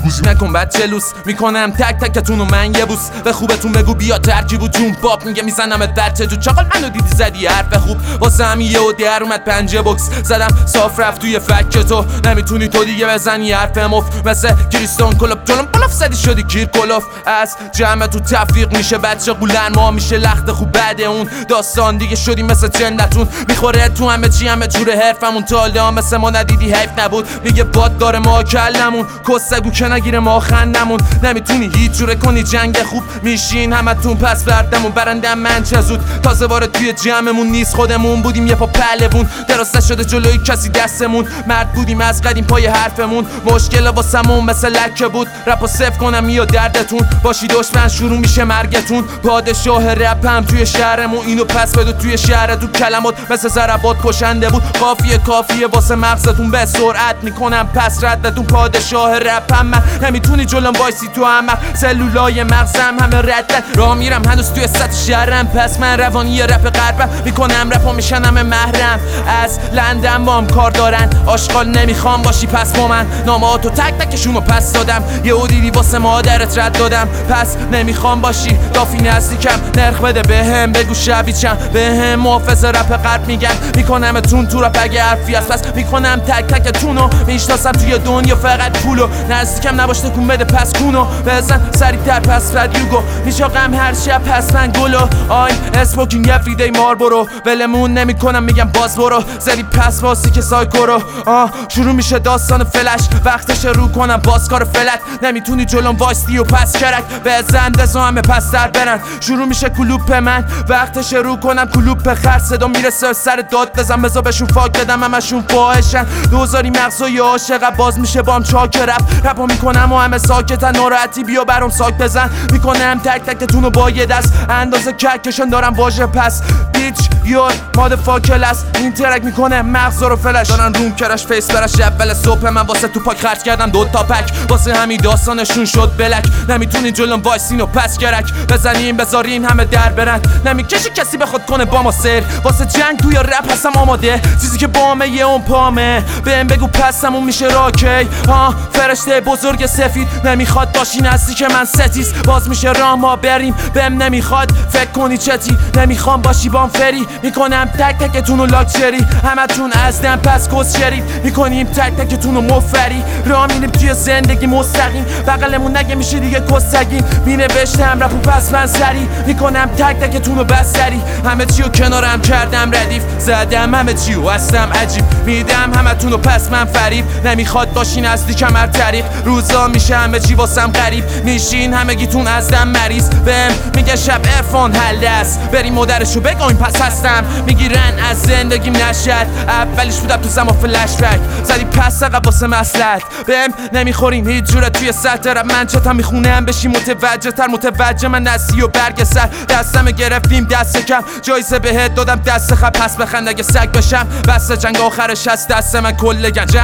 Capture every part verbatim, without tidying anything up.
گوش نکن بچه لوس، میکنم تک تکتون و من یه بوس. به خوبتون بگو بیا ترکیب و جون پاپ، میگه میزنمت بچه جو چاقال منو دیدی زدی حرف خوب. واسه همین یه و در اومد پنجه بوکس زدم صاف رفت توی فک تو. نمیتونی تو دیگه بزنی حرف مف مثل کریستون کلوب جلوم بلاف زدی شدی کیر کلوف. از جمع تو تفریق میشه بچه قولن، ما میشه لخت خوب بعد اون داستان دیگه شدی مثل جندتون. میخوره تو همه چی همه جور حرفمون، تاله ها مثل ما ندیدی حیف نبود. میگه باد داره ما کلمون، کسگو که نگیره ما خندمون. نمیتونی هیچ جوره کنی جنگ خوب، میشین همتون پس بردمون. برندم من چه زود تازه وارد توی جمعمون نیست، خودمون بودیم یه پا پهلوون. درست نشده جلوی کسی دستمون، مرد بودیم از قدیم پای حرفمون. مشکل واسمون مثل لکه بود، رپو صفر کنم یا دردتون باشی دشمن شروع میشه مرگتون. پادشاه رپم توی شهرمون، اینو پس بده توی شهر تو کلمات مثل ضربات کشنده بود. قافیه کافیه واسه مغزتون به سرعت میکنم پس ردتون. پادشاه رپم من، نمیتونی جلوم وایسی تو همه سلولای مغزم همه ردن. راه میرم هنوز توی سطح شهرم، پس من روانی رپ غربم. میکنم رپو میشن همه محرم، از لندن بام کار دارن. آشغال نمیخوام باشی پس با من، نامهاتو تک تکشونو پس دادم. یه دیدی واسه مادرت رد دادم، پس نمیخوام باشی دافی نزدیکم. نرخ بده بهم بگو شبیچم، بهم محافظ رپ غرب میگن. میکنم تون تو رپ اگه حرفی هست، پس میکنم تک تکتونو. میشناسم توی دنیا فقط پولو، نزدیکم نباش تکون بده پس کونو. بزن سریعتر پس ردیوگو، میشاقم هر شب پس من گلو. آی اسموکینگ افریدی مار برو، ولمون نمیکنم میگم باز برو. زدی پس واسی که سایکو رو. آه شروع میشه داستان فلش، وقتش رو کنم باز کار فلت. نمیتونی جلوم وایستی و پس کرک، بزن دزو همه پس در برن. شروع میشه کلوپ من، وقتش رو کنم کلوپ خر. صدا میرسه سر داد بزن، بزا بهشون فاک بدم همشون فاحشن. دوزاری مغزای عاشق باز میشه بام چاک رپ. رپا میکنم و همه ساکتن، ناراحتی بیا برام ساک بزن. میکنم تک تکتونو با یه دست، اندازه ککشن دارم واژه پس. بیچ یور ماد فاکلس، این ترک میکنه مغزا رو فلش. دارن روم کرش فیس برش اول صبح، من واسه تو پاک خرج کردم دو تا پک. واسه همین داستانشون شد بلک، نمیتونی جلوم وایسین و پس کرک. بزنیم بذارین همه در برن، نمیکشه کسی بخواد کنه با ما سر. واسه جنگ توی رپ هستم آماده، چیزی که بامه یه اون پامه. بهم بگو پسمون میشه راکی. ها فرشته بزرگ سفید، نمیخواد باشی نزدیک من ستیز. باز میشه راه ما بریم، بهم نمیخواد فکر کنی چتی. نمیخوام باشی بام فری، میکنم تک تکتونو لاکچری. همتون از دم پس کس شرید، میکنیم تک تکتونو مفری. راه میریم توی زندگی مستقیم، بغلمون نگه میشه دیگه کستگیم. مینوشتم رپو پس من سری، میکنم تک تکتونو بستری. همه چیو کنارم کردم ردیف، زدم همه چیو هستم عجیب. میدم همتونو پس من فریب، نمیخواد باشین نزدیکم هر طریق. روزا میشه همه چی واسم غریب، میشین همگیتون از دم مریض. بهم میگه شب عرفان حل دست، بریم مادرشو بگوین پس هستم. میگیرن از زندگیم نشد، اولیش بودم تو زمان فلش بک. زدی پس عقب واسه مصلحت، بهم نمیخورین هیچ جوره توی سطح رپ. من چتم میخونم بشی متوجه تر، متوجه من نسی و برگ سر. دستم گرفتیم دست کم، جایزه بهت دادم دست خب. پس بخند اگه سگ بشم، بس جنگ آخرش هست دست من کل گنجه.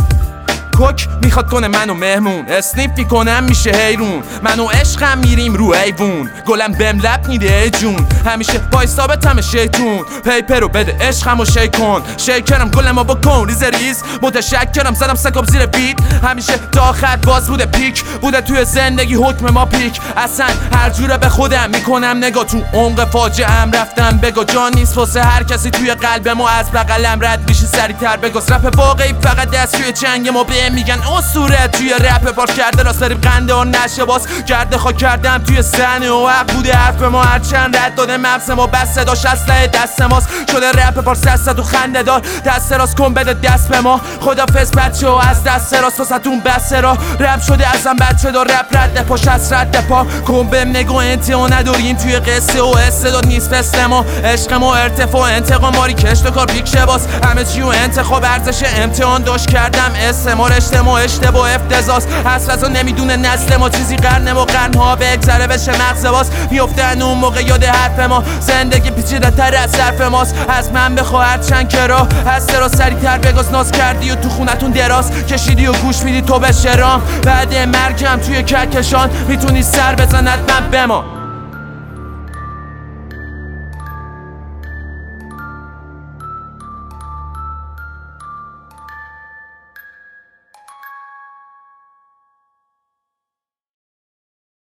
کوک میخواد کنه منو مهمون، اسنیپ میکنم میشه حیرون. منو عشقم میریم رو ایوون، گلم بهم لب میده ای جون. همیشه پای ثابتم شیطون، پیپر رو بده عشقمو شیک کن. شیکرم گلمو بکن ریز ریز، متشکرم زدم سکاب زیر بیت. همیشه تا آخر باز بوده پیک، بوده توی زندگی حکم ما پیک. اصلا هر جوره به خودم میکنم نگاه، تو عمق فاجعه هم رفتم بگو. جان نیست واسه هر کسی توی قلب ما، از بغلم رد میشی سریعتر بگوز. رپ واقعی فقط دست توی جنگ ما، میگن اسطوره توی رپ پارت کرده. راست داریم قنده و نشه باز کرده. خواهد کردم توی صحنه و حق بوده حرف ما، هرچند رد داده مغز ما. بس صداش اسلحه دست ماست، شده رپ پارت دست تو خنده دار. دست راست کن بده دست به ما، خدافظ بچه و از دست راست واسهتون بسه را. رپ شده ازم بچه دار، رپ رد پاش از رد پا. کن بهم نگو انتها نداریم توی قصه و استعداد نیست فست ما. عشق ما ارتفاع انتقام ماری کشت و کار پیکشه باز. همه چی و انتخاب ارزش امتحان داشت کردم. استعمار ما اشتباه افتضاست، اصل ازا نمیدونه نسل ما. چیزی قرن ما قرنها بگذره بشه مغز باز. میفتن اون موقع یاد حرف ما، زندگی پیچیده تر از صرف ماست. از من بخوا هرچند که راه هست را سریعتر بگاز. ناز کردی و تو خونتون دراز کشیدی و گوش میدی تو به شرام. بعد مرگم توی کهکشان میتونی سر بزند من به ما.